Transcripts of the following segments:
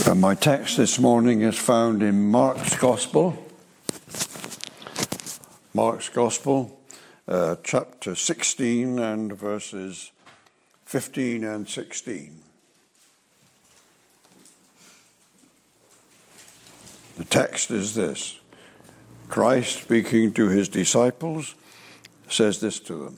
My text this morning is found in Mark's Gospel. Mark's Gospel, chapter 16 and verses 15 and 16. The text is this. Christ, speaking to his disciples, says this to them.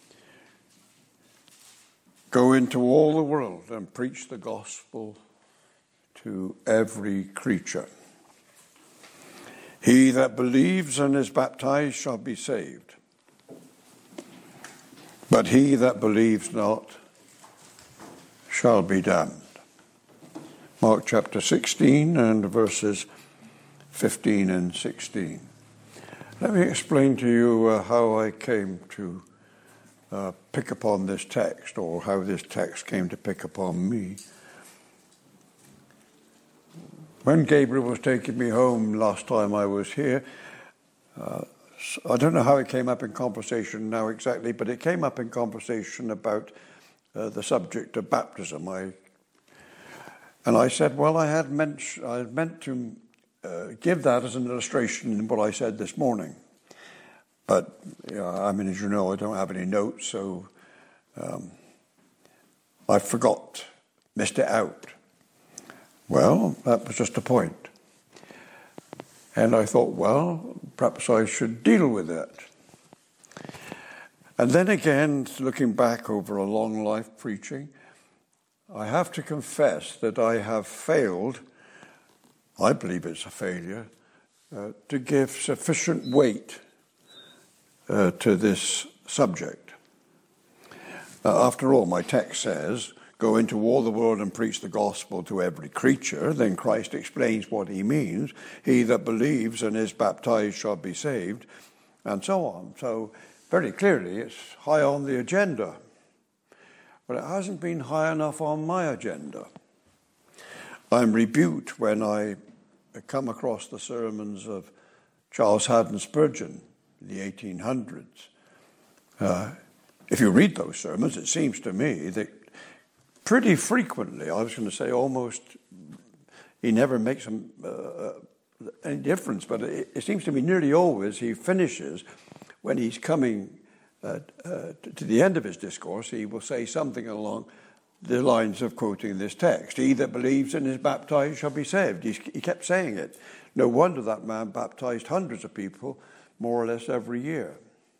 Go into all the world and preach the gospel to every creature. He that believes and is baptized shall be saved, but he that believes not shall be damned. Mark chapter 16 and verses 15 and 16. Let me explain to you how I came to pick upon this text, or how this text came to pick upon me. When Gabriel was taking me home last time I was here, I don't know how it came up in conversation now exactly, but it came up in conversation about the subject of baptism. And I said, well, I had meant to give that as an illustration in what I said this morning. But, as you know, I don't have any notes, so I missed it out. Well, that was just a point. And I thought, well, perhaps I should deal with it. And then again, looking back over a long life preaching, I have to confess that I have failed, I believe it's a failure, to give sufficient weight to this subject. After all, my text says, go into all the world and preach the gospel to every creature. Then Christ explains what he means. He that believes and is baptized shall be saved, and so on. So very clearly it's high on the agenda. But it hasn't been high enough on my agenda. I'm rebuked when I come across the sermons of Charles Haddon Spurgeon in the 1800s. If you read those sermons, it seems to me that pretty frequently, I was going to say almost, he never makes any difference, but it seems to me nearly always he finishes, when he's coming to the end of his discourse, he will say something along the lines of quoting this text. He that believes and is baptized shall be saved. He kept saying it. No wonder that man baptized hundreds of people more or less every year.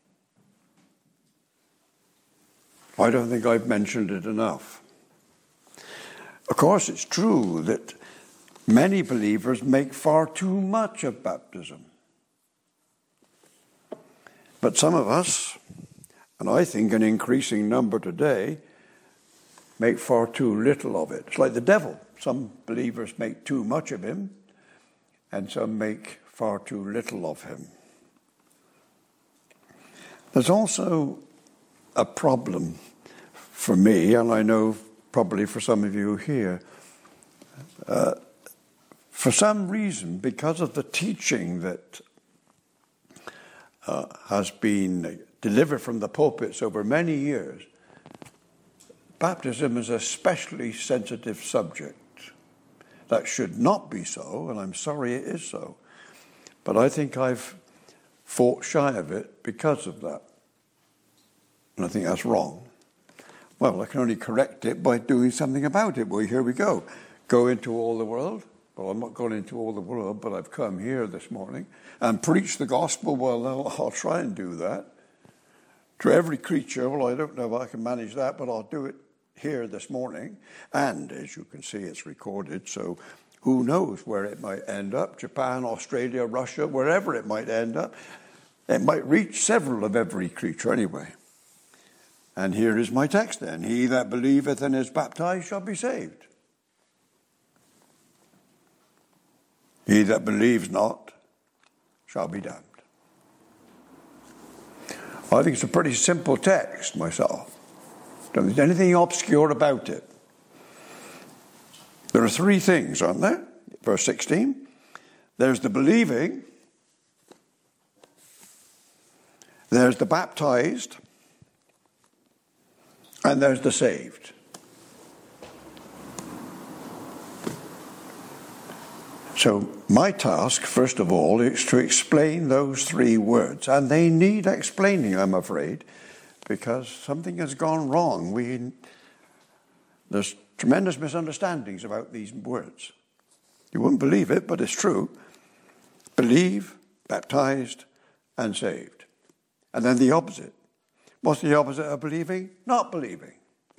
I don't think I've mentioned it enough. Of course, it's true that many believers make far too much of baptism. But some of us, and I think an increasing number today, make far too little of it. It's like the devil. Some believers make too much of him, and some make far too little of him. There's also a problem for me, and I know probably for some of you here. For some reason, because of the teaching that has been delivered from the pulpits over many years, baptism is a especially sensitive subject. That should not be so, and I'm sorry it is so. But I think I've fought shy of it because of that. And I think that's wrong. Well, I can only correct it by doing something about it. Well, here we go. Go into all the world. Well, I'm not going into all the world, but I've come here this morning and preach the gospel. Well, I'll try and do that. To every creature, well, I don't know if I can manage that, but I'll do it here this morning. And as you can see, it's recorded, so who knows where it might end up. Japan, Australia, Russia, wherever it might end up. It might reach several of every creature anyway. And here is my text then. He that believeth and is baptized shall be saved. He that believes not shall be damned. I think it's a pretty simple text myself. Don't think there's anything obscure about it. There are three things, aren't there? Verse 16. There's the believing. There's the baptized. And there's the saved. So my task, first of all, is to explain those three words. And they need explaining, I'm afraid, because something has gone wrong. There's tremendous misunderstandings about these words. You wouldn't believe it, but it's true. Believe, baptized, and saved. And then the opposite. What's the opposite of believing? Not believing.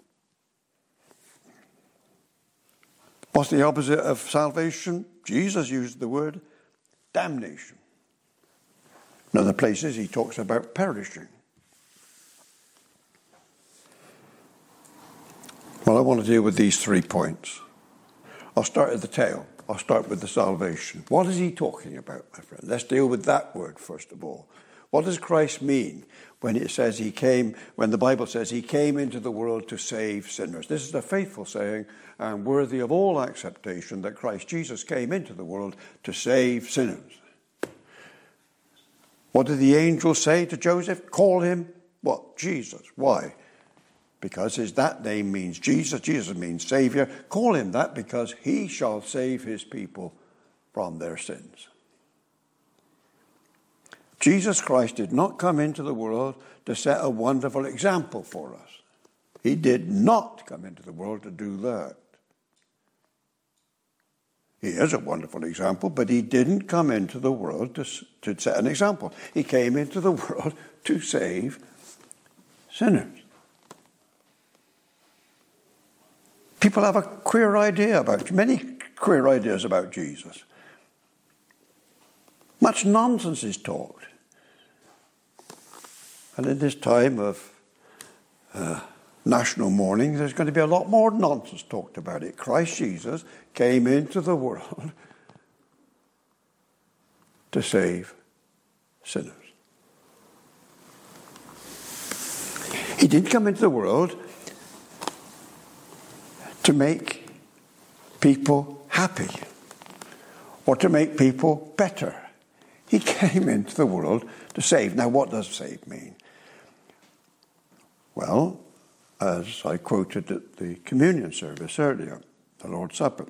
What's the opposite of salvation? Jesus used the word damnation. In other places, he talks about perishing. Well, I want to deal with these 3 points. I'll start at the tail. I'll start with the salvation. What is he talking about, my friend? Let's deal with that word first of all. What does Christ mean when it says when the Bible says he came into the world to save sinners? This is a faithful saying and worthy of all acceptation that Christ Jesus came into the world to save sinners. What did the angel say to Joseph? Call him what? Jesus. Why? Because that name means Jesus. Jesus means Savior. Call him that because he shall save his people from their sins. Jesus Christ did not come into the world to set a wonderful example for us. He did not come into the world to do that. He is a wonderful example, but he didn't come into the world to set an example. He came into the world to save sinners. People have many queer ideas about Jesus. Much nonsense is talked. And in this time of national mourning, there's going to be a lot more nonsense talked about it. Christ Jesus came into the world to save sinners. He didn't come into the world to make people happy or to make people better. He came into the world to save. Now, what does save mean? Well, as I quoted at the communion service earlier, the Lord's Supper,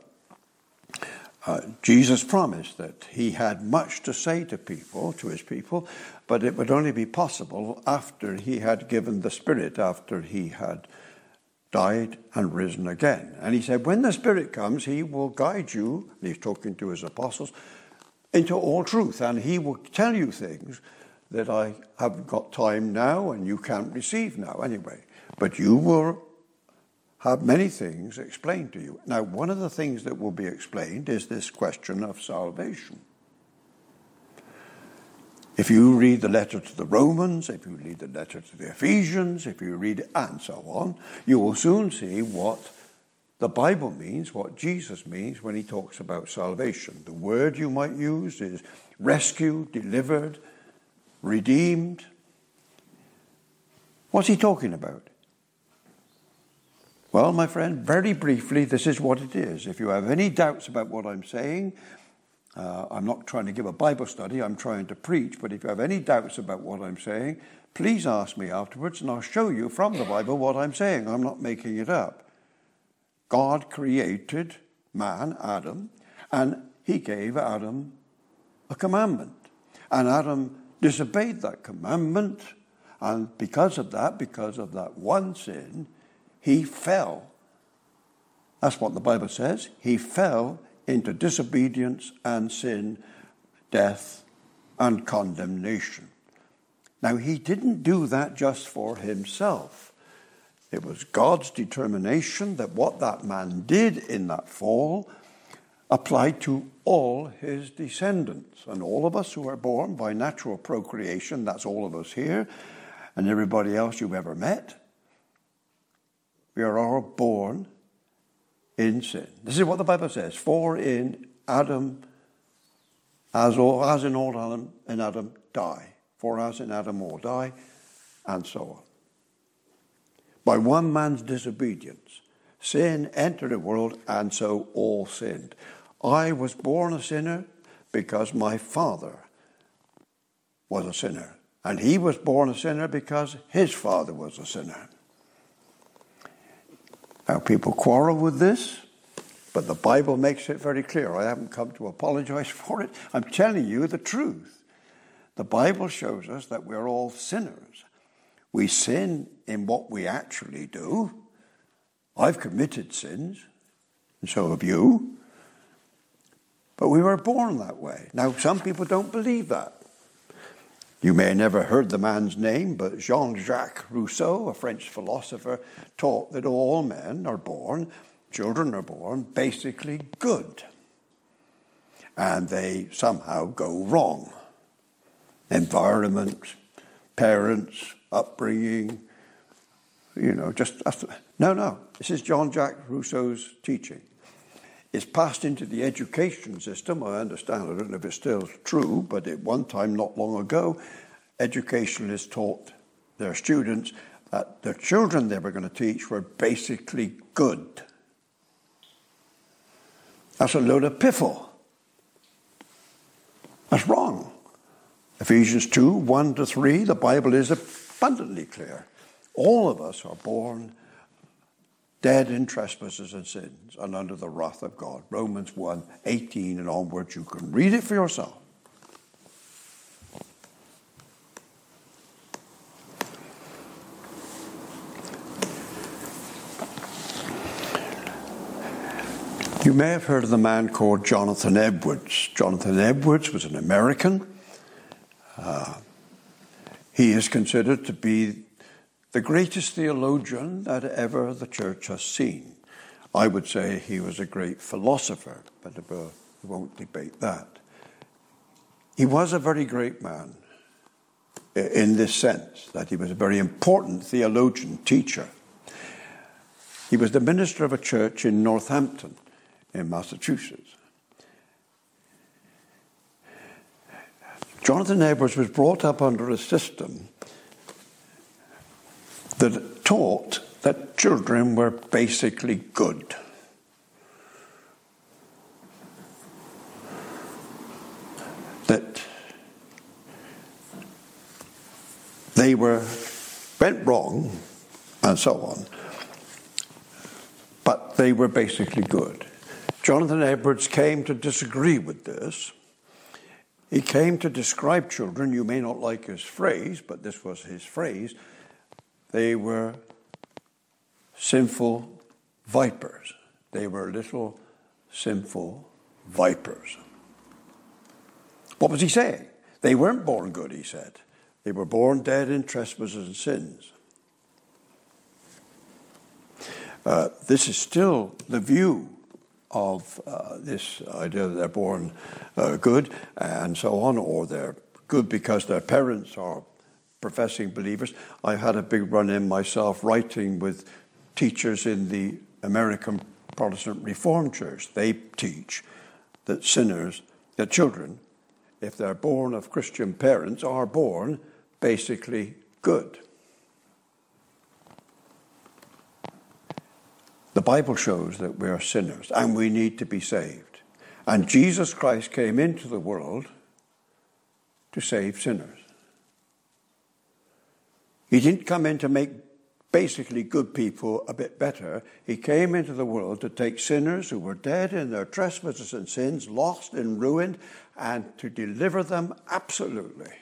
Jesus promised that he had much to say to his people, but it would only be possible after he had given the Spirit, after he had died and risen again. And he said, when the Spirit comes, he will guide you, and he's talking to his apostles, into all truth, and he will tell you things that I haven't got time now and you can't receive now anyway. But you will have many things explained to you. Now, one of the things that will be explained is this question of salvation. If you read the letter to the Romans, if you read the letter to the Ephesians, if you read it and so on, you will soon see what the Bible means, what Jesus means when he talks about salvation. The word you might use is rescued, delivered, redeemed. What's he talking about? Well, my friend, very briefly, this is what it is. If you have any doubts about what I'm saying, I'm not trying to give a Bible study, I'm trying to preach, but if you have any doubts about what I'm saying, please ask me afterwards and I'll show you from the Bible what I'm saying. I'm not making it up. God created man, Adam, and he gave Adam a commandment. And Adam disobeyed that commandment, and because of that one sin, he fell. That's what the Bible says. He fell into disobedience and sin, death and condemnation. Now, he didn't do that just for himself. It was God's determination that what that man did in that fall applied to all his descendants. And all of us who are born by natural procreation, that's all of us here, and everybody else you've ever met, we are all born in sin. This is what the Bible says. For in Adam, as in all Adam, in Adam die. For as in Adam all die, and so on. By one man's disobedience, sin entered the world, and so all sinned. I was born a sinner because my father was a sinner. And he was born a sinner because his father was a sinner. Now, people quarrel with this. But the Bible makes it very clear. I haven't come to apologize for it. I'm telling you the truth. The Bible shows us that we're all sinners. We sin in what we actually do. I've committed sins, and so have you. But we were born that way. Now, some people don't believe that. You may have never heard the man's name, but Jean-Jacques Rousseau, a French philosopher, taught that all men are born, children are born, basically good. And they somehow go wrong. Environment, parents, upbringing, No. This is Jean-Jacques Rousseau's teaching. It's passed into the education system. I understand, I don't know if it's still true, but at one time, not long ago, educationalists taught their students that the children they were going to teach were basically good. That's a load of piffle. That's wrong. Ephesians 2, 1-3, the Bible is abundantly clear. All of us are born dead in trespasses and sins and under the wrath of God. Romans 1, 18 and onwards. You can read it for yourself. You may have heard of the man called Jonathan Edwards. Jonathan Edwards was an American. He is considered to be the greatest theologian that ever the church has seen. I would say he was a great philosopher, but we won't debate that. He was a very great man in this sense, that he was a very important theologian, teacher. He was the minister of a church in Northampton, in Massachusetts. Jonathan Edwards was brought up under a system that taught that children were basically good. That they went wrong and so on, but they were basically good. Jonathan Edwards came to disagree with this. He came to describe children. You may not like his phrase, but this was his phrase. They were sinful vipers. They were little sinful vipers. What was he saying? They weren't born good, he said. They were born dead in trespasses and sins. This is still the view of this idea that they're born good and so on, or they're good because their parents are professing believers. I had a big run-in myself writing with teachers in the American Protestant Reformed Church. They teach that children, if they're born of Christian parents, are born basically good. The Bible shows that we are sinners and we need to be saved. And Jesus Christ came into the world to save sinners. He didn't come in to make basically good people a bit better. He came into the world to take sinners who were dead in their trespasses and sins, lost and ruined, and to deliver them absolutely.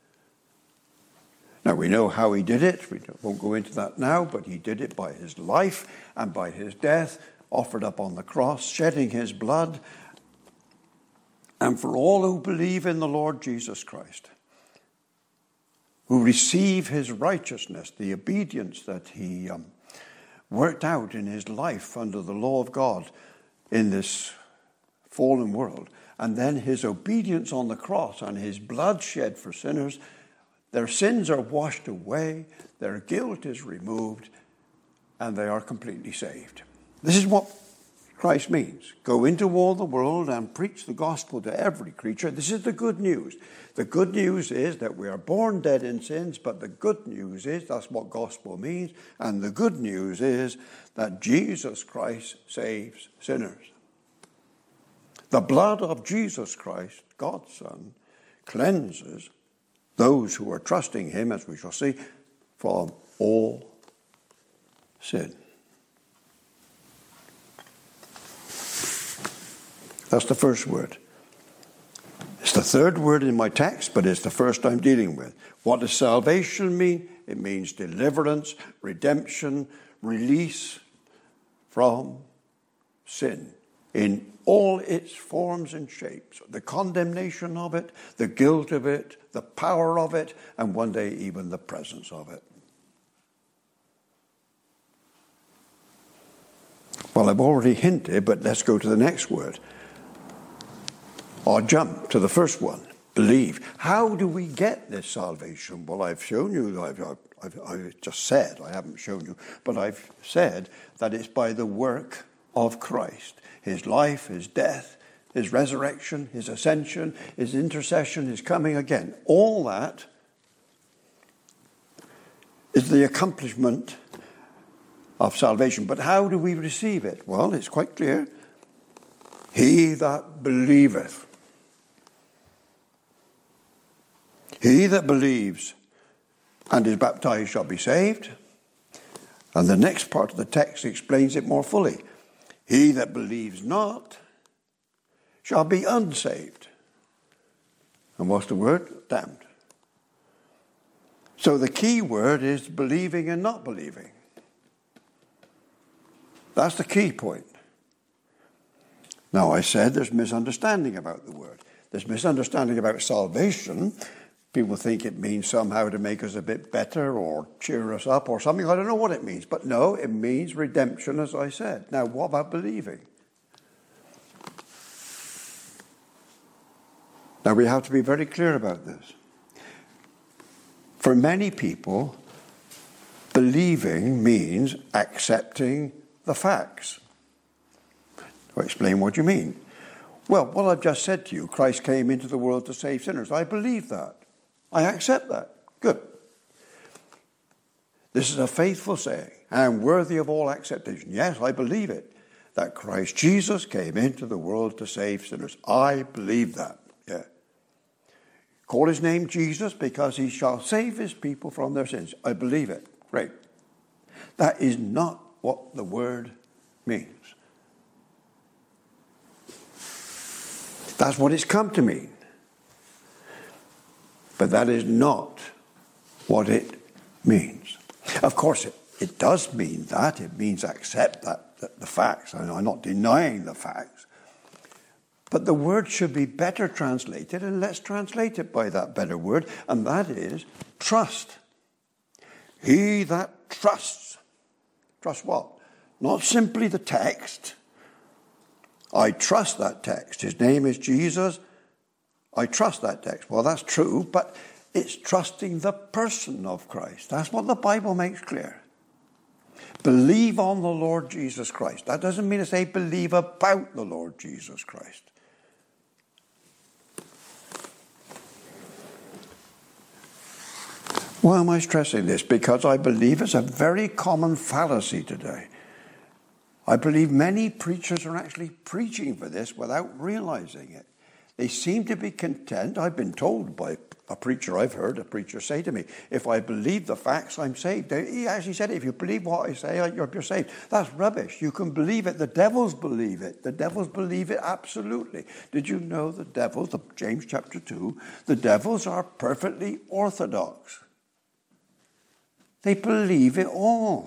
Now, we know how he did it. We won't go into that now, but he did it by his life and by his death, offered up on the cross, shedding his blood. And for all who believe in the Lord Jesus Christ, who receive his righteousness, the obedience that he worked out in his life under the law of God in this fallen world, and then his obedience on the cross and his blood shed for sinners, their sins are washed away, their guilt is removed, and they are completely saved. This is what Christ means. Go into all the world and preach the gospel to every creature. This is the good news. The good news is that we are born dead in sins, but the good news is, that's what gospel means, and the good news is that Jesus Christ saves sinners. The blood of Jesus Christ, God's Son, cleanses those who are trusting him, as we shall see, from all sin. That's the first word. It's the third word in my text, but it's the first I'm dealing with. What does salvation mean? It means deliverance, redemption, release from sin in all its forms and shapes. The condemnation of it, the guilt of it, the power of it, and one day even the presence of it. Well, I've already hinted, but let's go to the next word. Or jump to the first one, believe. How do we get this salvation? Well, I've shown you, I've just said, I haven't shown you, but I've said that it's by the work of Christ. His life, his death, his resurrection, his ascension, his intercession, his coming again. All that is the accomplishment of salvation. But how do we receive it? Well, it's quite clear. He that believeth. He that believes and is baptized shall be saved. And the next part of the text explains it more fully. He that believes not shall be unsaved. And what's the word? Damned. So the key word is believing and not believing. That's the key point. Now, I said there's misunderstanding about the word. There's misunderstanding about salvation. People think it means somehow to make us a bit better or cheer us up or something. I don't know what it means. But no, it means redemption, as I said. Now, what about believing? Now, we have to be very clear about this. For many people, believing means accepting the facts. I'll explain what you mean. Well, what I've just said to you, Christ came into the world to save sinners. I believe that. I accept that. Good. This is a faithful saying and worthy of all acceptation. Yes, I believe it, that Christ Jesus came into the world to save sinners. I believe that. Yeah. Call his name Jesus because he shall save his people from their sins. I believe it. Great. That is not what the word means. That's what it's come to mean. But that is not what it means. Of course, it does mean that. It means accept that the facts. I'm not denying the facts. But the word should be better translated, and let's translate it by that better word, and that is trust. He that trusts. Trust what? Not simply the text. I trust that text. His name is Jesus. I trust that text. Well, that's true, but it's trusting the person of Christ. That's what the Bible makes clear. Believe on the Lord Jesus Christ. That doesn't mean to say believe about the Lord Jesus Christ. Why am I stressing this? Because I believe it's a very common fallacy today. I believe many preachers are actually preaching for this without realizing it. They seem to be content. I've been told by a preacher, I've heard a preacher say to me, if I believe the facts, I'm saved. He actually said, if you believe what I say, you're saved. That's rubbish. You can believe it. The devils believe it. The devils believe it absolutely. Did you know the devils, James chapter 2, the devils are perfectly orthodox. They believe it all.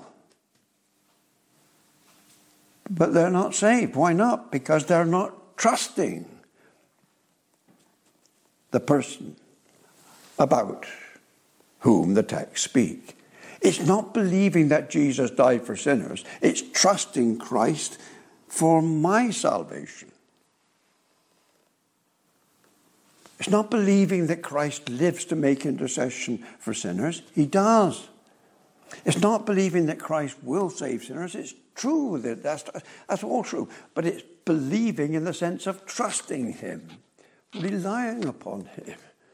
But they're not saved. Why not? Because they're not trusting the person about whom the text speak. It's not believing that Jesus died for sinners. It's trusting Christ for my salvation. It's not believing that Christ lives to make intercession for sinners. He does. It's not believing that Christ will save sinners. It's true that that's all true. But it's believing in the sense of trusting him, relying upon him.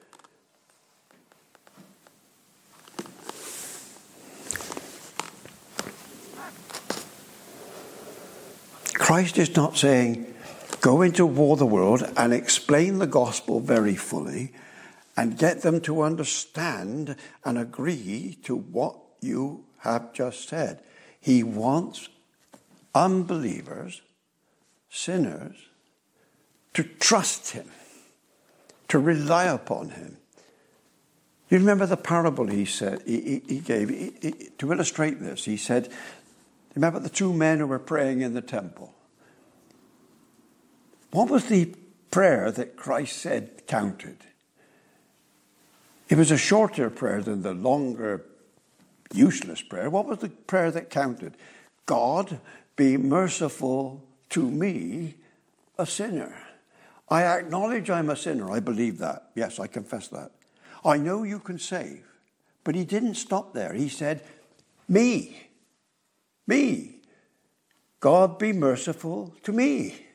Christ is not saying, go into all the world and explain the gospel very fully and get them to understand and agree to what you have just said. He wants unbelievers, sinners, to trust him, to rely upon him. You remember the parable he gave to illustrate this? He said, remember the two men who were praying in the temple? What was the prayer that Christ said counted? It was a shorter prayer than the longer, useless prayer. What was the prayer that counted? God, be merciful to me, a sinner. I acknowledge I'm a sinner. I believe that. Yes, I confess that. I know you can save. But he didn't stop there. He said, me. God, be merciful to me.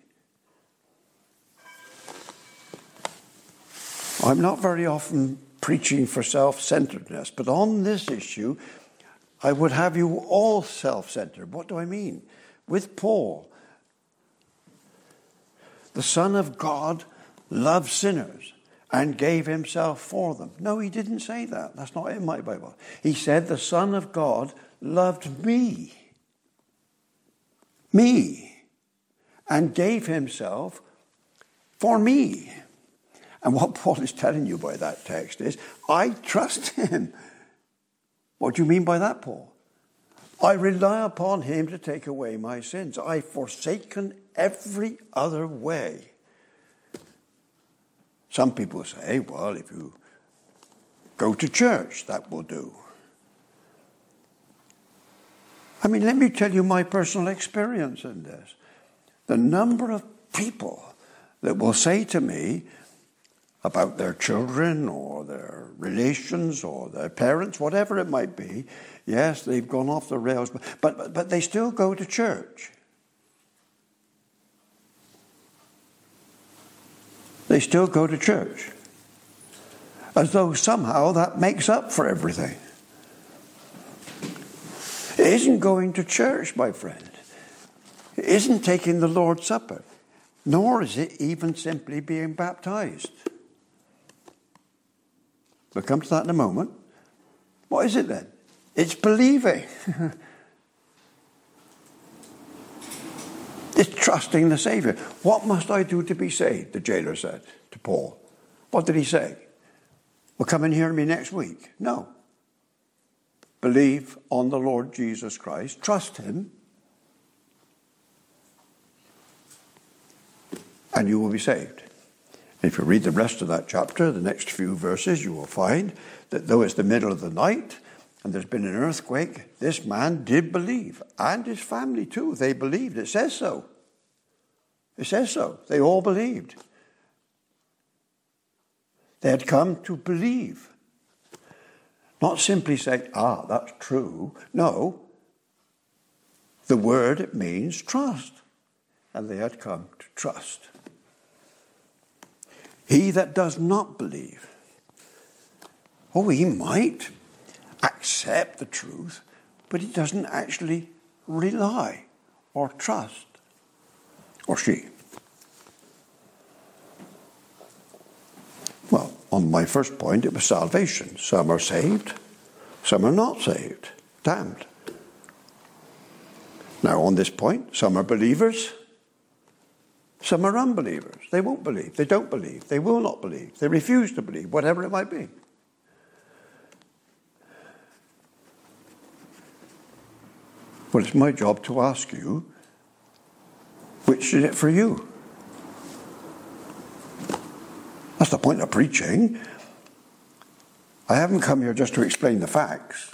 I'm not very often preaching for self-centeredness, but on this issue, I would have you all self-centered. What do I mean? With Paul, the Son of God loved sinners and gave himself for them. No, he didn't say that. That's not in my Bible. He said the Son of God loved me, and gave himself for me. And what Paul is telling you by that text is, I trust him. What do you mean by that, Paul? I rely upon him to take away my sins. I've forsaken every other way. Some people say, well, if you go to church, that will do. I mean, let me tell you my personal experience in this. The number of people that will say to me about their children or their relations or their parents, whatever it might be, yes, they've gone off the rails, but they still go to church. They still go to church. As though somehow that makes up for everything. It isn't going to church, my friend. It isn't taking the Lord's Supper. Nor is it even simply being baptized. We'll come to that in a moment. What is it then? It's believing. It's trusting the Savior. What must I do to be saved? The jailer said to Paul. What did he say? Well, come and hear me next week. No. Believe on the Lord Jesus Christ. Trust him. And you will be saved. If you read the rest of that chapter, the next few verses, you will find that though it's the middle of the night and there's been an earthquake, this man did believe. And his family too. They believed. It says so. It says so. They all believed. They had come to believe. Not simply say, that's true. No. The word, it means trust. And they had come to trust. He that does not believe, he might accept the truth, but he doesn't actually rely or trust, or she. Well, on my first point, it was salvation. Some are saved, some are not saved, damned. Now, on this point, some are believers, some are unbelievers. They won't believe. They don't believe. They will not believe. They refuse to believe, whatever it might be. Well, it's my job to ask you, which is it for you? That's the point of preaching. I haven't come here just to explain the facts.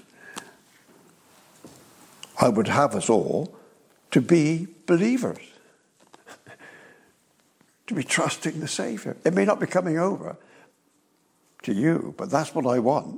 I would have us all to be believers. To be trusting the Savior. It may not be coming over to you, but that's what I want.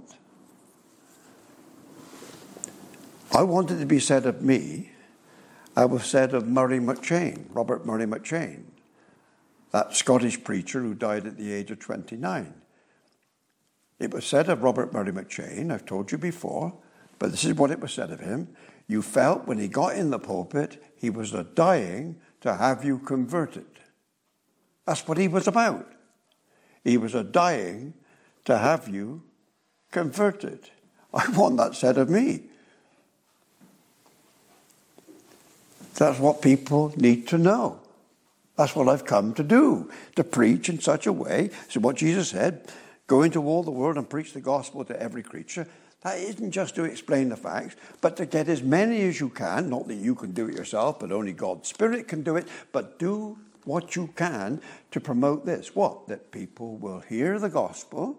I want it to be said of me, I was said of Murray McCheyne, Robert Murray McCheyne, that Scottish preacher who died at the age of 29. It was said of Robert Murray McCheyne, I've told you before, but this is what it was said of him. You felt when he got in the pulpit, he was dying to have you converted. That's what he was about. He was dying to have you converted. I want that said of me. That's what people need to know. That's what I've come to do, to preach in such a way. So what Jesus said, go into all the world and preach the gospel to every creature. That isn't just to explain the facts, but to get as many as you can, not that you can do it yourself, but only God's Spirit can do it, but do what you can to promote this. What? That people will hear the gospel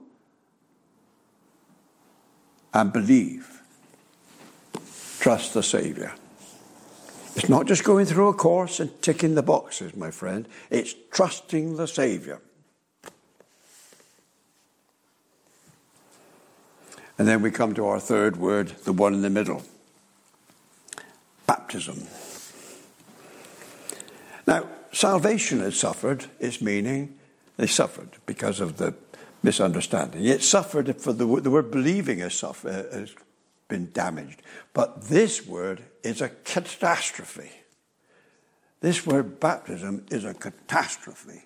and believe. Trust the Savior. It's not just going through a course and ticking the boxes, my friend. It's trusting the Savior. And then we come to our third word, the one in the middle. Baptism. Now, salvation has suffered its meaning. They suffered because of the misunderstanding. It suffered for the word believing has been damaged. But this word is a catastrophe. This word baptism is a catastrophe.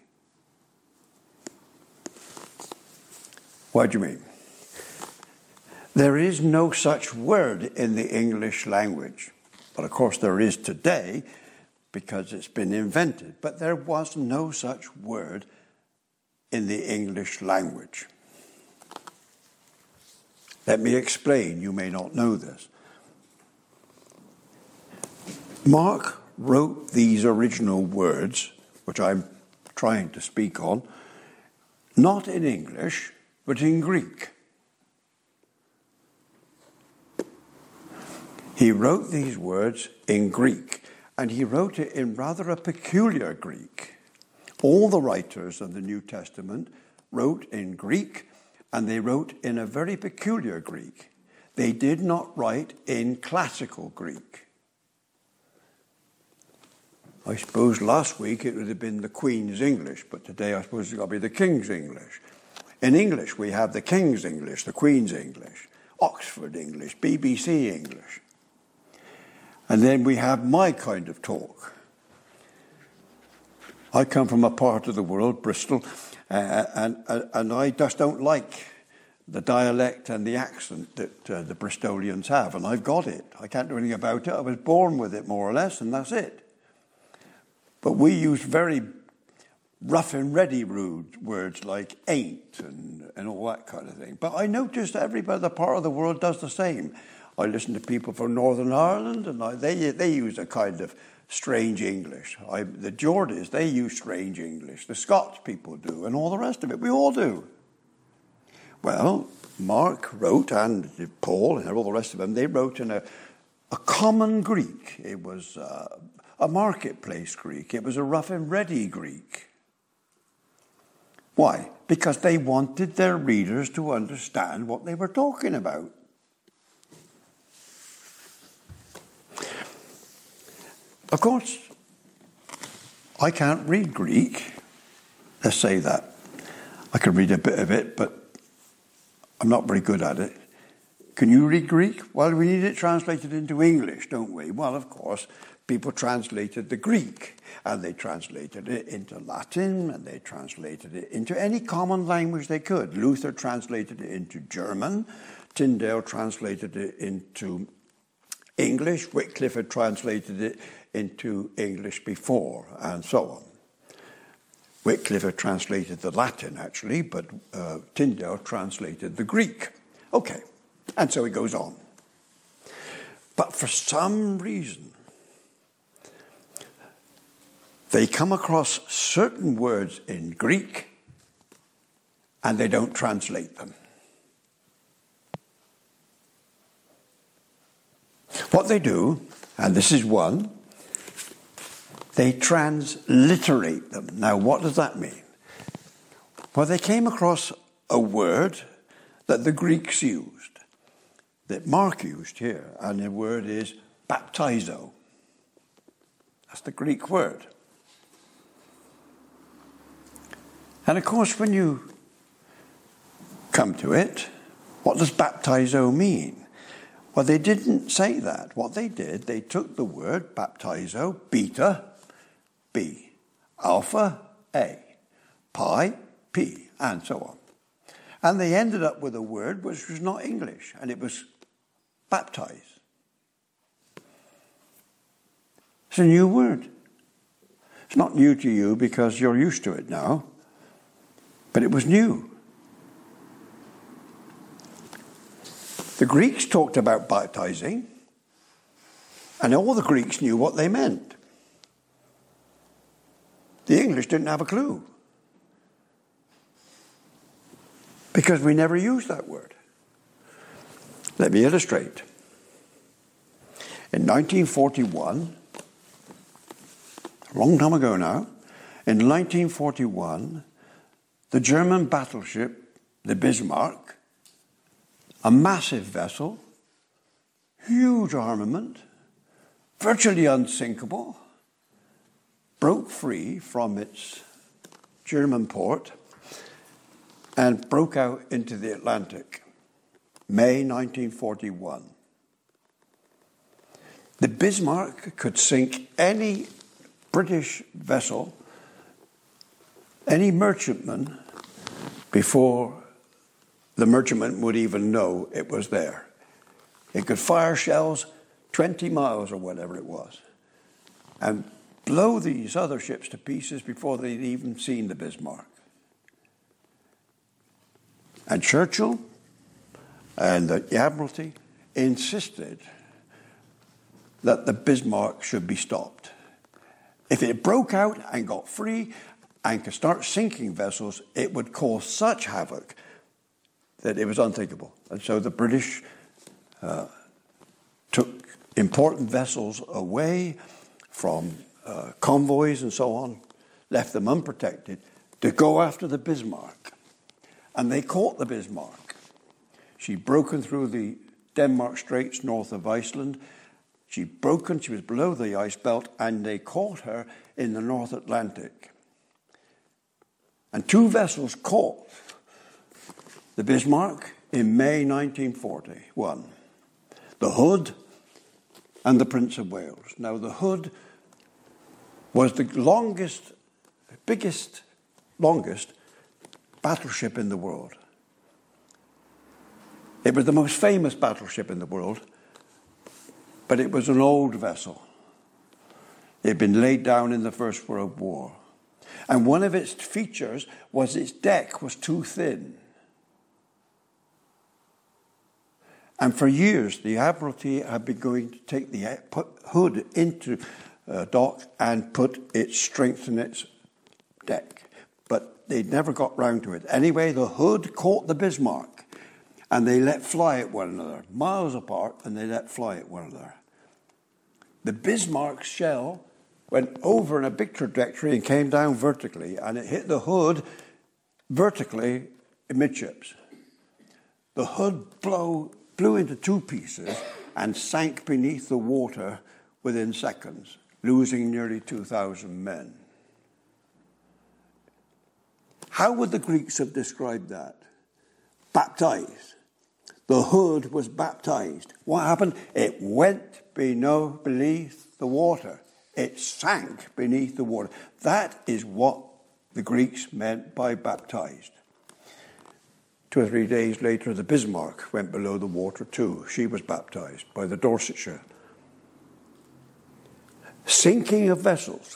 What do you mean? There is no such word in the English language. But of course there is today because it's been invented. But there was no such word in the English language. Let me explain. You may not know this. Mark wrote these original words, which I'm trying to speak on, not in English, but in Greek. He wrote these words in Greek, and he wrote it in rather a peculiar Greek. All the writers of the New Testament wrote in Greek, and they wrote in a very peculiar Greek. They did not write in classical Greek. I suppose last week it would have been the Queen's English, but today I suppose it's got to be the King's English. In English, we have the King's English, the Queen's English, Oxford English, BBC English. And then we have my kind of talk. I come from a part of the world, Bristol, and I just don't like the dialect and the accent that the Bristolians have, and I've got it. I can't do anything about it. I was born with it, more or less, and that's it. But we use very rough and ready rude words like ain't and all that kind of thing. But I noticed every other part of the world does the same. I listen to people from Northern Ireland, and they use a kind of strange English. The Geordies, they use strange English. The Scots people do, and all the rest of it. We all do. Well, Mark wrote, and Paul, and all the rest of them, they wrote in a common Greek. It was a marketplace Greek. It was a rough and ready Greek. Why? Because they wanted their readers to understand what they were talking about. Of course, I can't read Greek. Let's say that. I can read a bit of it, but I'm not very good at it. Can you read Greek? Well, we need it translated into English, don't we? Well, of course, people translated the Greek, and they translated it into Latin, and they translated it into any common language they could. Luther translated it into German. Tyndale translated it into English. Wycliffe had translated it into English before, and so on. Wycliffe had translated the Latin, actually, but Tyndale translated the Greek. Okay, and so it goes on. But for some reason, they come across certain words in Greek, and they don't translate them. What they do, and this is one, they transliterate them. Now, what does that mean? Well, they came across a word that the Greeks used, that Mark used here, and the word is baptizo. That's the Greek word. And of course, when you come to it, what does baptizo mean? Well, they didn't say that. What they did, they took the word baptizo, beta, B, alpha, A, pi, P, and so on. And they ended up with a word which was not English, and it was baptize. It's a new word. It's not new to you because you're used to it now, but it was new. The Greeks talked about baptizing, and all the Greeks knew what they meant. The English didn't have a clue, because we never used that word. Let me illustrate. In 1941, a long time ago now, in 1941, the German battleship, the Bismarck, a massive vessel, huge armament, virtually unsinkable, broke free from its German port and broke out into the Atlantic, May 1941. The Bismarck could sink any British vessel, any merchantman, before the merchantman would even know it was there. It could fire shells 20 miles or whatever it was and blow these other ships to pieces before they'd even seen the Bismarck. And Churchill and the Admiralty insisted that the Bismarck should be stopped. If it broke out and got free and could start sinking vessels, it would cause such havoc that it was unthinkable. And so the British took important vessels away from convoys and so on, left them unprotected to go after the Bismarck. And they caught the Bismarck. She'd broken through the Denmark Straits north of Iceland. She was below the ice belt, and they caught her in the North Atlantic. And two vessels caught the Bismarck in May 1941. The Hood and the Prince of Wales. Now, the Hood was the longest battleship in the world. It was the most famous battleship in the world, but it was an old vessel. It had been laid down in the First World War. And one of its features was its deck was too thin. And for years, the Admiralty had been going to take the Hood into dock and strengthen its deck. But they'd never got round to it. Anyway, the Hood caught the Bismarck, and they let fly at one another, miles apart, and they let fly at one another. The Bismarck's shell went over in a big trajectory and came down vertically, and it hit the Hood vertically amidships. The Hood blew into two pieces and sank beneath the water within seconds, losing nearly 2,000 men. How would the Greeks have described that? Baptized. The Hood was baptized. What happened? It went beneath the water. It sank beneath the water. That is what the Greeks meant by baptized. 2 or 3 days later, the Bismarck went below the water too. She was baptized by the Dorsetshire. Sinking of vessels,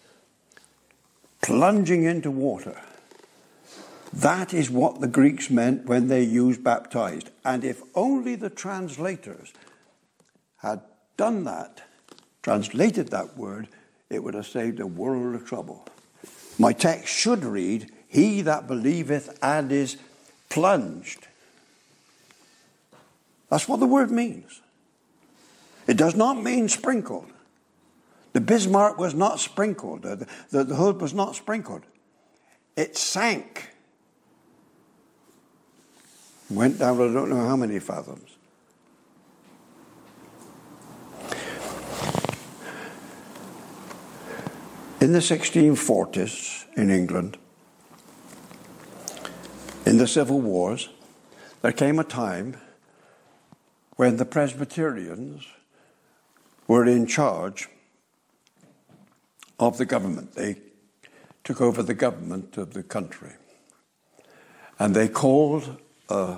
plunging into water. That is what the Greeks meant when they used baptized. And if only the translators had done that, translated that word, it would have saved a world of trouble. My text should read, "He that believeth and is plunged." That's what the word means. It does not mean sprinkled. The Bismarck was not sprinkled. The Hood was not sprinkled. It sank. Went down, I don't know how many fathoms. In the 1640s in England, in the civil wars, there came a time when the Presbyterians were in charge of the government. They took over the government of the country. And they called a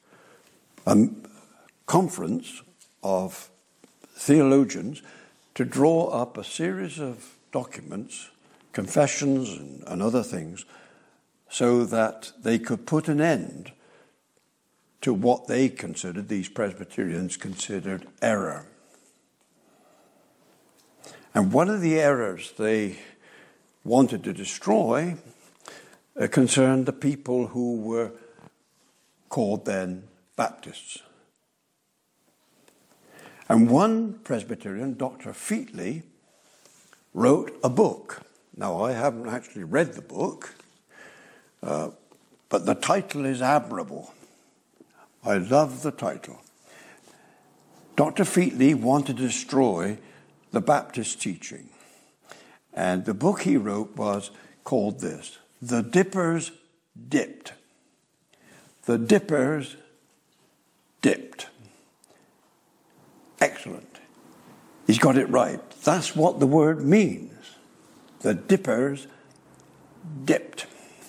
conference of theologians to draw up a series of documents confessions and other things, so that they could put an end to what they considered, these Presbyterians considered, error. And one of the errors they wanted to destroy concerned the people who were called then Baptists. And one Presbyterian, Dr. Featley, wrote a book. Now, I haven't actually read the book, but the title is admirable. I love the title. Dr. Featley wanted to destroy the Baptist teaching. And the book he wrote was called this, The Dippers Dipped. The Dippers Dipped. Excellent. He's got it right. That's what the word means. The Dippers dipped.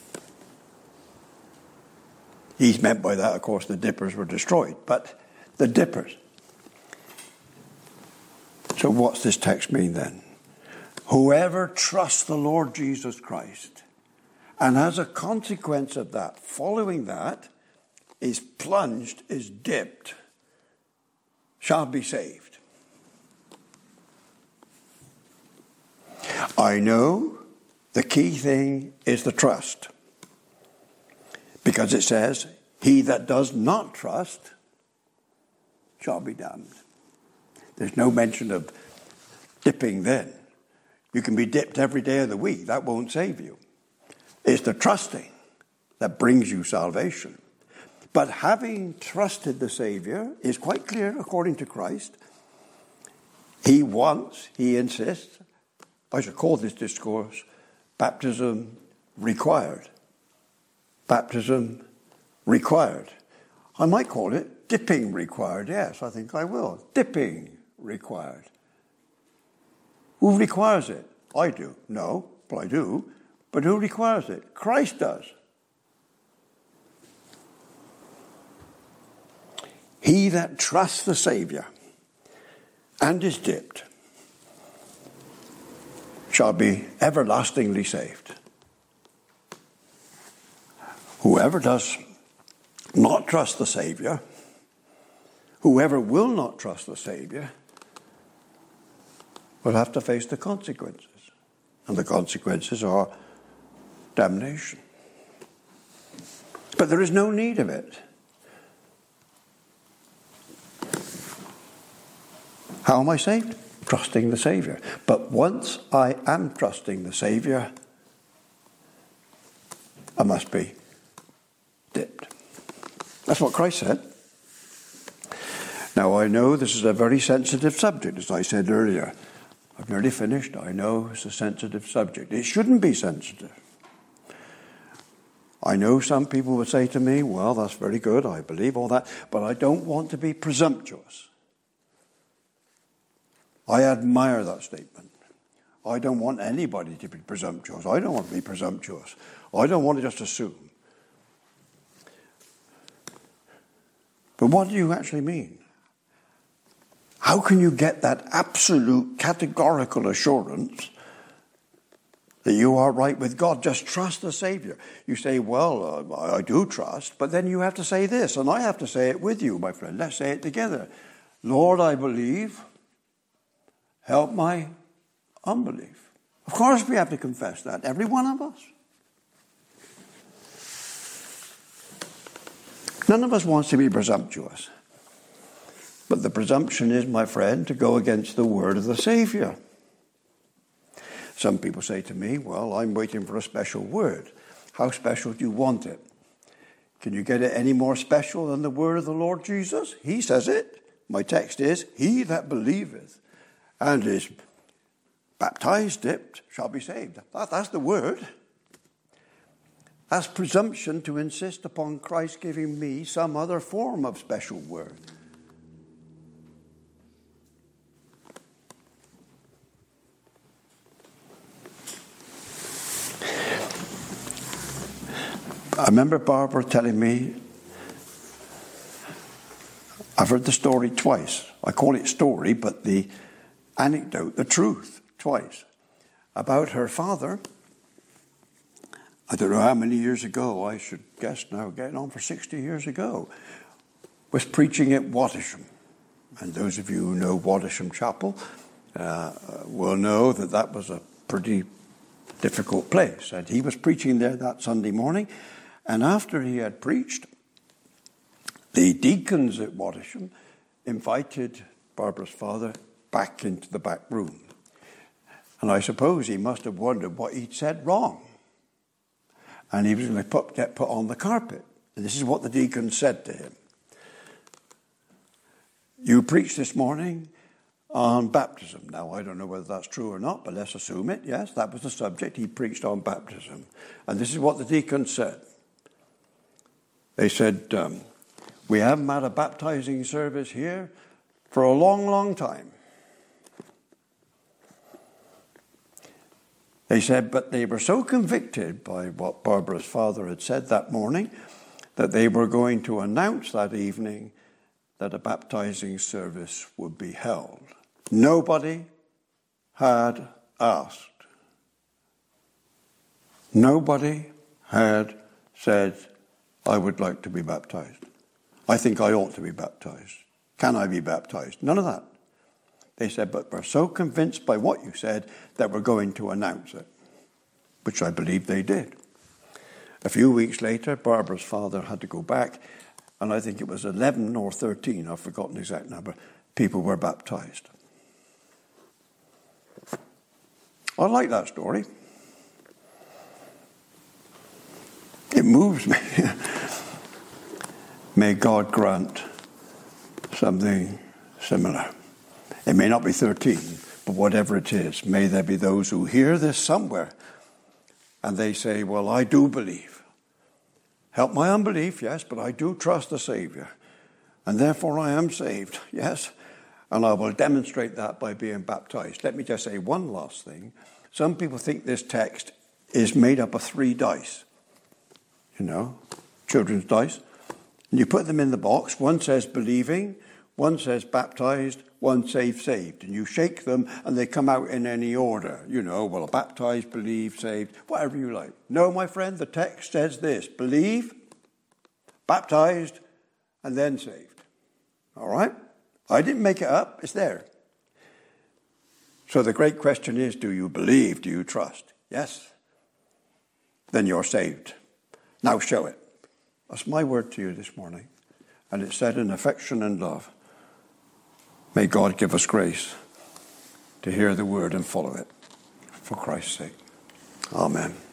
He's meant by that, of course, the Dippers were destroyed, but the Dippers. So what's this text mean then? Whoever trusts the Lord Jesus Christ, and as a consequence of that, following that, is plunged, is dipped, shall be saved. I know the key thing is the trust. Because it says, he that does not trust shall be damned. There's no mention of dipping then. You can be dipped every day of the week. That won't save you. It's the trusting that brings you salvation. But having trusted the Savior is quite clear according to Christ. He insists, I should call this discourse, baptism required. Baptism required. I might call it dipping required. Yes, I think I will. Dipping required. Who requires it? I do. No, but I do. But who requires it? Christ does. He that trusts the Savior and is dipped shall be everlastingly saved. Whoever does not trust the Savior, whoever will not trust the Savior, will have to face the consequences. And the consequences are damnation. But there is no need of it. How am I saved? Trusting the Savior. But once I am trusting the Savior, I must be dipped. That's what Christ said. Now, I know this is a very sensitive subject, as I said earlier. I've nearly finished. I know it's a sensitive subject. It shouldn't be sensitive. I know some people would say to me, well, that's very good, I believe all that, but I don't want to be presumptuous. I admire that statement. I don't want anybody to be presumptuous. I don't want to be presumptuous. I don't want to just assume. But what do you actually mean? How can you get that absolute categorical assurance that you are right with God? Just trust the Savior. You say, well, I do trust, but then you have to say this, and I have to say it with you, my friend. Let's say it together. Lord, I believe. Help my unbelief. Of course we have to confess that, every one of us. None of us wants to be presumptuous. But the presumption is, my friend, to go against the word of the Savior. Some people say to me, well, I'm waiting for a special word. How special do you want it? Can you get it any more special than the word of the Lord Jesus? He says it. My text is, he that believeth and is baptized, dipped, shall be saved. That's the word. That's presumption to insist upon Christ giving me some other form of special word. I remember Barbara telling me, I've heard the story twice. I call it story, but the anecdote, the truth, twice. about her father. I don't know how many years ago, I should guess now, getting on for 60 years ago, was preaching at Wattisham. And those of you who know Wattisham Chapel will know that that was a pretty difficult place. And he was preaching there that Sunday morning. And after he had preached, the deacons at Wattisham invited Barbara's father back into the back room. And I suppose he must have wondered what he'd said wrong. And he was going to get put on the carpet. And this is what the deacon said to him. You preached this morning on baptism. Now, I don't know whether that's true or not, but let's assume it. Yes, that was the subject. He preached on baptism. And this is what the deacon said. They said, we haven't had a baptizing service here for a long, long time. They said, but they were so convicted by what Barbara's father had said that morning that they were going to announce that evening that a baptizing service would be held. Nobody had asked. Nobody had said, I would like to be baptized. I think I ought to be baptized. Can I be baptized? None of that. They said, but we're so convinced by what you said that we're going to announce it, which I believe they did. A few weeks later, Barbara's father had to go back, and I think it was 11 or 13, I've forgotten the exact number, people were baptized. I like that story. It moves me. May God grant something similar. It may not be 13, but whatever it is, may there be those who hear this somewhere and they say, well, I do believe. Help my unbelief, yes, but I do trust the Savior. And therefore I am saved, yes. And I will demonstrate that by being baptized. Let me just say one last thing. Some people think this text is made up of 3 dice. You know, children's dice. And you put them in the box. One says believing, one says baptized, one says saved. And you shake them and they come out in any order. You know, well, baptized, believe, saved, whatever you like. No, my friend, the text says this. Believe, baptized, and then saved. All right? I didn't make it up. It's there. So the great question is, do you believe? Do you trust? Yes. Then you're saved. Now show it. That's my word to you this morning. And it's said in affection and love. May God give us grace to hear the word and follow it. For Christ's sake. Amen.